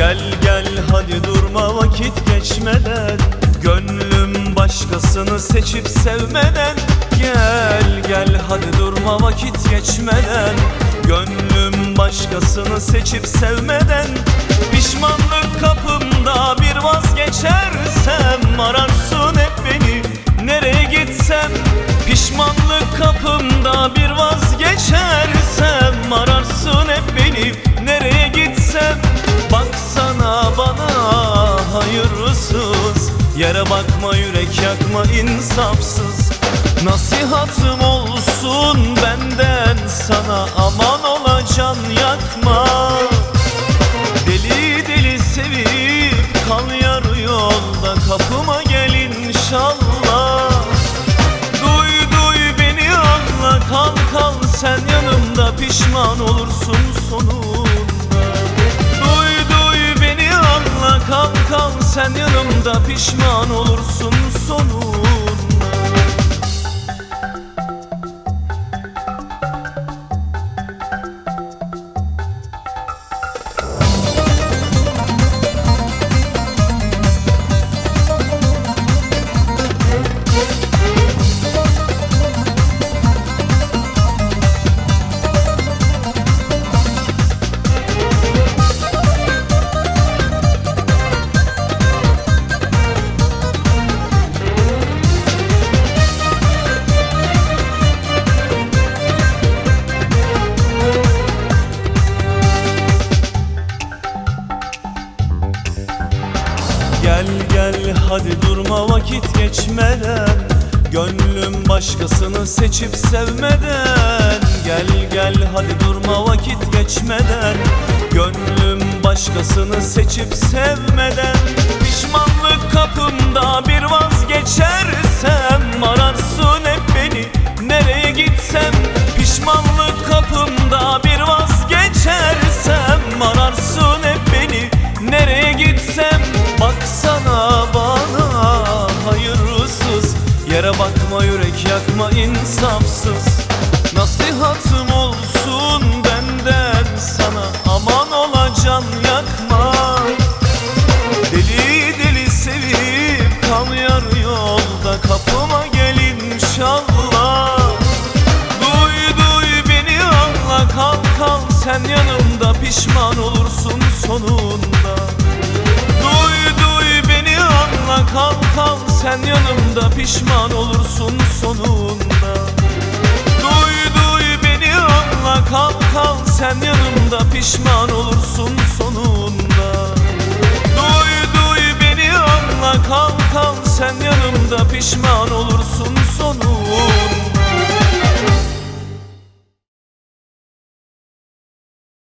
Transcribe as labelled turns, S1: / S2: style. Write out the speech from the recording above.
S1: Gel gel hadi durma vakit geçmeden, gönlüm başkasını seçip sevmeden. Gel gel hadi durma vakit geçmeden, gönlüm başkasını seçip sevmeden. Pişmanlık kapımda bir vazgeçersem, ararsın hep beni nereye gitsem. Pişmanlık kapımda bir vazgeçersem, ararsın hep beni nereye gitsem. Baksana bana hayırsız, yere bakma yürek yakma insafsız. Nasihatım olsun benden sana, aman ola can yakma. Deli deli sevip kal yarı yolda, kapıma gel inşallah. Duy duy beni anla, kal kal sen yanımda, pişman olursun sonunda. Duy duy beni anla, kal kal sen yanımda, pişman olursun sonunda. Gel gel hadi durma vakit geçmeden, gönlüm başkasını seçip sevmeden. Gel gel hadi durma vakit geçmeden, gönlüm başkasını seçip sevmeden. Pişmanlık kapımda bir vazgeçersem, ararsın hep beni nereye gitsem. Pişmanlık kapımda bir vazgeçersem, ararsın hep beni nereye gitsem. Baksana bana hayırsız, yere bakma yürek yakma insafsız. Nasihatım olsun benden sana, aman ola can yakma. Deli deli sevip kal yarı yolda, kapıma gel inşallah. Duy duy beni anla, kal kal sen yanımda, pişman olursun sonunda. Kal kal sen yanımda, pişman olursun sonunda. Duy duy beni anla, kal kal sen yanımda, pişman olursun sonunda. Duy duy beni anla, kal kal sen yanımda, pişman olursun sonunda.